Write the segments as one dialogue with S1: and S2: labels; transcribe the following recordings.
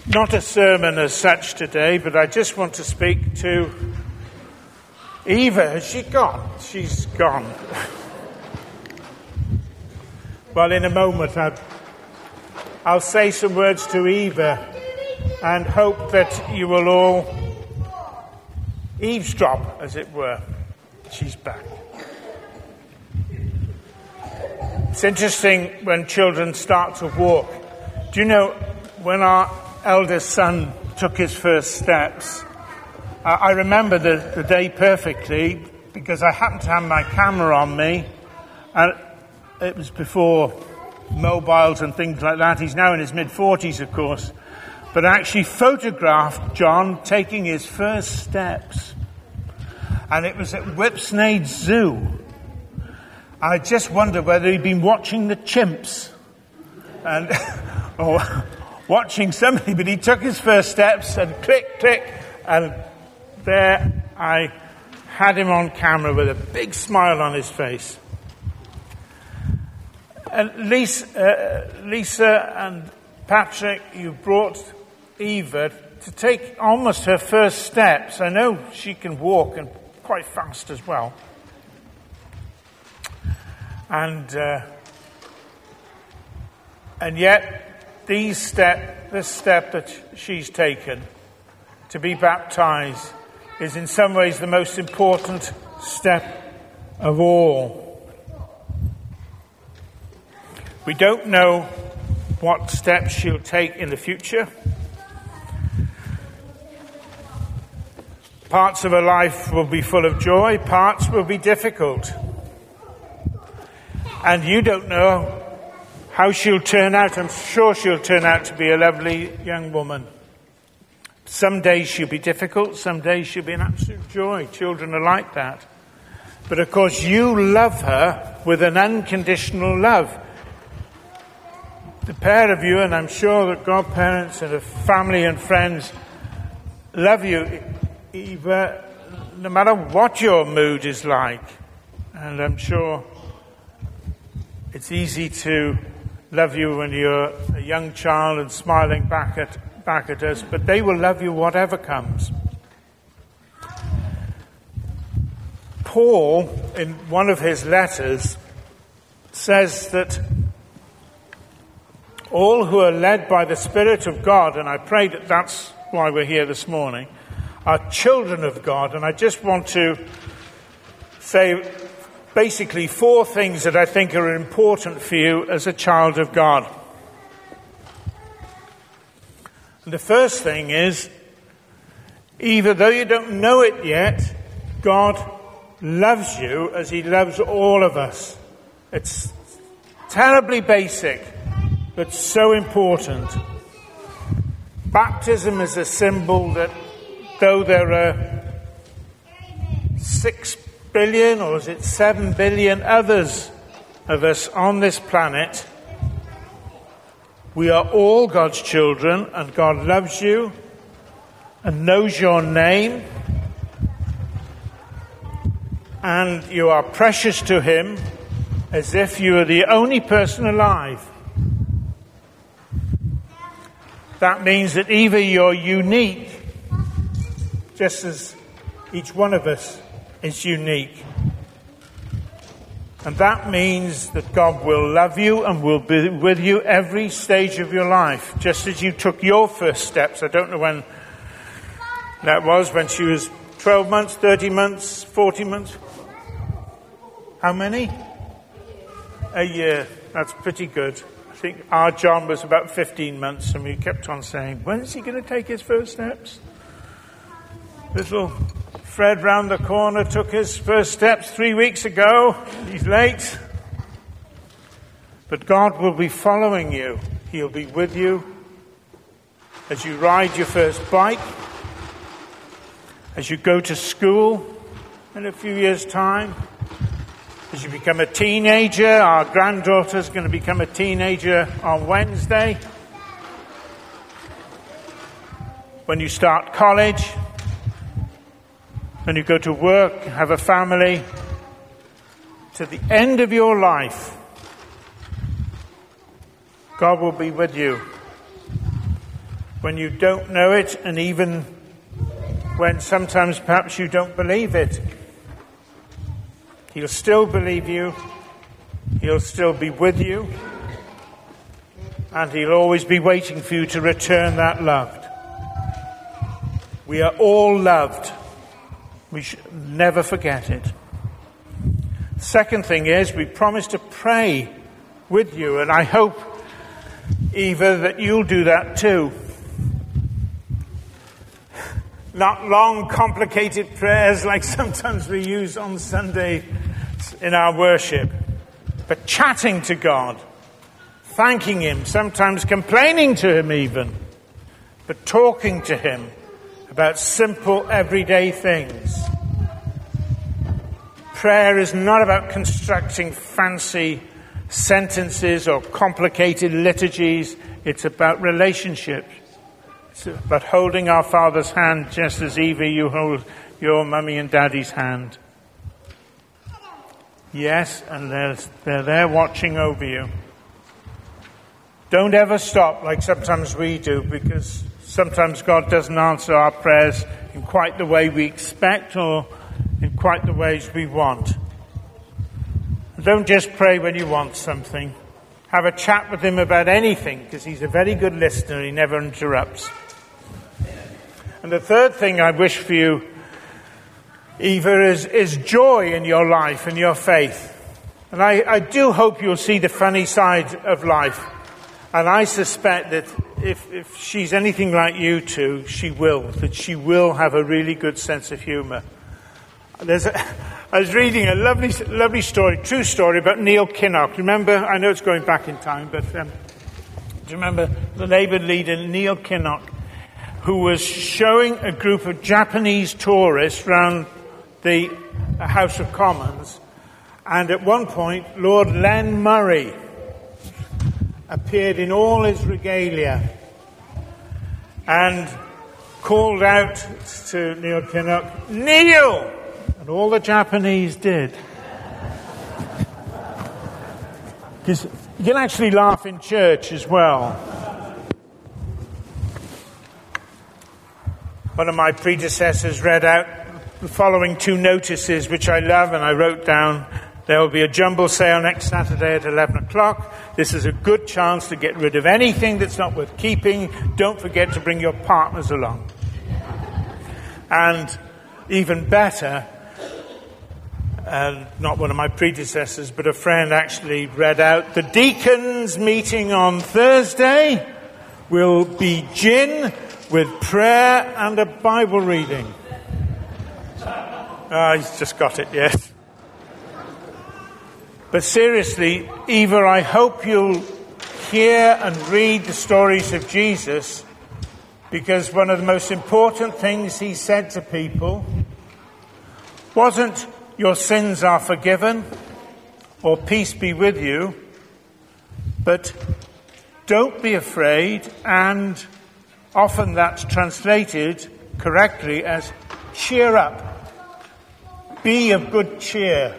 S1: Not a sermon as such today, but I just want to speak to Eva. Has she gone? She's gone. Well, in a moment I'll say some words to Eva and hope that you will all eavesdrop, as it were. She's back. It's interesting when children start to walk. Do you know, when our eldest son took his first steps, I remember the day perfectly because I happened to have my camera on me, and it was before mobiles and things like that. He's now in his mid-40s, of course, but I actually photographed John taking his first steps, and it was at Whipsnade Zoo. I just wondered whether he'd been watching the chimps and or watching somebody, but he took his first steps and click, click, and there I had him on camera with a big smile on his face. And Lisa and Patrick, you brought Eva to take almost her first steps. I know she can walk and quite fast as well. And yet, this step that she's taken to be baptized is in some ways the most important step of all. We don't know what steps she'll take in the future. Parts of her life will be full of joy, parts will be difficult. And you don't know how she'll turn out. I'm sure she'll turn out to be a lovely young woman. Some days she'll be difficult, some days she'll be an absolute joy. Children are like that. But of course you love her with an unconditional love. The pair of you, and I'm sure that godparents and the family and friends love you, Eva, no matter what your mood is like. And I'm sure it's easy to love you when you're a young child and smiling back at us, but they will love you whatever comes. Paul, in one of his letters, says that all who are led by the Spirit of God, and I pray that that's why we're here this morning, are children of God. And I just want to say basically 4 things that I think are important for you as a child of God. And the first thing is, even though you don't know it yet, God loves you as he loves all of us. It's terribly basic, but so important. Baptism is a symbol that though there are 6 billion, or is it 7 billion others of us on this planet, we are all God's children, and God loves you and knows your name, and you are precious to him as if you are the only person alive. That means that either you're unique, just as each one of us is unique. And that means that God will love you and will be with you every stage of your life. Just as you took your first steps. I don't know when that was, when she was 12 months, 30 months, 40 months. How many? A year. That's pretty good. I think our John was about 15 months, and we kept on saying, when is he going to take his first steps? Little Fred round the corner took his first steps 3 weeks ago. He's late. But God will be following you. He'll be with you as you ride your first bike, as you go to school in a few years' time, as you become a teenager. Our granddaughter's going to become a teenager on Wednesday. When you start college, when you go to work, have a family, to the end of your life, God will be with you. when you don't know it, and even when sometimes perhaps you don't believe it. He'll still believe you. He'll still be with you. And he'll always be waiting for you to return that love. We are all loved. We should never forget it. Second thing is, we promise to pray with you, and I hope, Eva, that you'll do that too. Not long, complicated prayers like sometimes we use on Sunday in our worship, but chatting to God, thanking him, sometimes complaining to him even, but talking to him about simple, everyday things. Prayer is not about constructing fancy sentences or complicated liturgies. It's about relationships. It's about holding our Father's hand, just as Eva, you hold your mummy and daddy's hand. Yes, and they're there watching over you. Don't ever stop like sometimes we do, because sometimes God doesn't answer our prayers in quite the way we expect or in quite the ways we want. Don't just pray when you want something. Have a chat with him about anything, because he's a very good listener. He never interrupts. And the third thing I wish for you, Eva, is joy in your life and your faith. And I do hope you'll see the funny side of life. And I suspect that if she's anything like you two, she will have a really good sense of humour. I was reading a lovely story, true story about Neil Kinnock. Remember, I know it's going back in time, but do you remember the Labour leader Neil Kinnock, who was showing a group of Japanese tourists around the House of Commons, and at one point Lord Len Murray appeared in all his regalia and called out to Neil Kinnock, "Neil!" And all the Japanese did. Because you can actually laugh in church as well. One of my predecessors read out the following two notices, which I love, and I wrote down. There will be a jumble sale next Saturday at 11 o'clock. This is a good chance to get rid of anything that's not worth keeping. Don't forget to bring your partners along. And even better, not one of my predecessors, but a friend actually read out, the deacons meeting on Thursday will begin with prayer and a Bible reading. He's just got it, yes. But seriously, Eva, I hope you'll hear and read the stories of Jesus, because one of the most important things he said to people wasn't, "Your sins are forgiven," or "Peace be with you," but "Don't be afraid," and often that's translated correctly as "cheer up." Be of good cheer.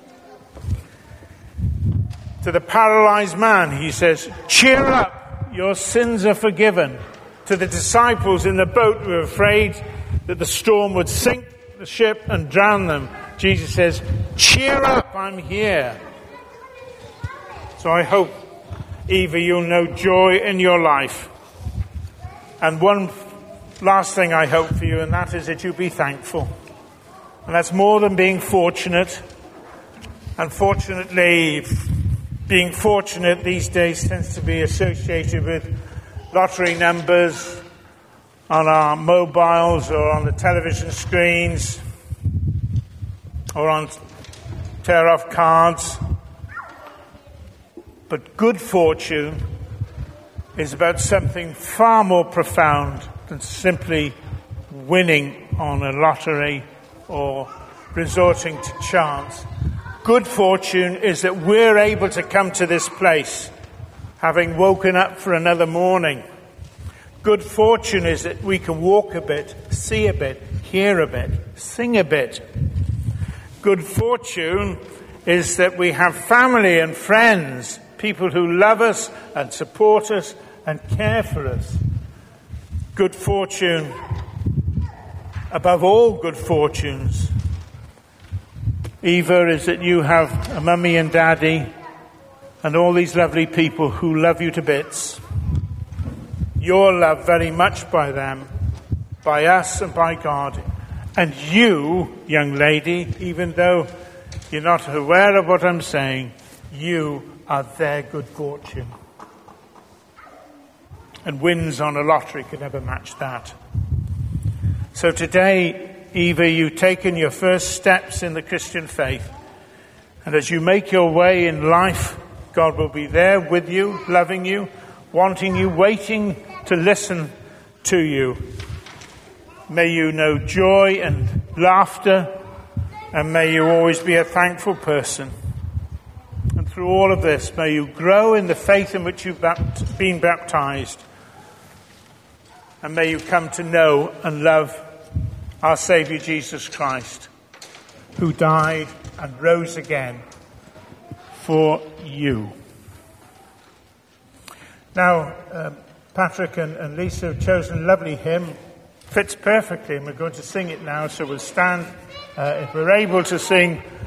S1: To the paralyzed man, he says, "Cheer up, your sins are forgiven." To the disciples in the boat who were afraid that the storm would sink the ship and drown them, Jesus says, "Cheer up, I'm here." So I hope, Eva, you'll know joy in your life. And one last thing I hope for you, and that is that you'll be thankful. And that's more than being fortunate. Unfortunately, being fortunate these days tends to be associated with lottery numbers on our mobiles or on the television screens or on tear-off cards. But good fortune is about something far more profound than simply winning on a lottery or resorting to chance. Good fortune is that we're able to come to this place, having woken up for another morning. Good fortune is that we can walk a bit, see a bit, hear a bit, sing a bit. Good fortune is that we have family and friends, people who love us and support us and care for us. good fortune above all good fortunes, Eva, is that you have a mummy and daddy and all these lovely people who love you to bits. You're loved very much by them, by us and by God. And you, young lady, even though you're not aware of what I'm saying, you are their good fortune. And wins on a lottery could never match that. So today, Eva, you've taken your first steps in the Christian faith. And as you make your way in life, God will be there with you, loving you, wanting you, waiting to listen to you. May you know joy and laughter, and may you always be a thankful person. And through all of this, may you grow in the faith in which you've been baptized. And may you come to know and love our Saviour Jesus Christ, who died and rose again for you. Now, Patrick and Lisa have chosen a lovely hymn. Fits perfectly, and we're going to sing it now, so we'll stand, if we're able to sing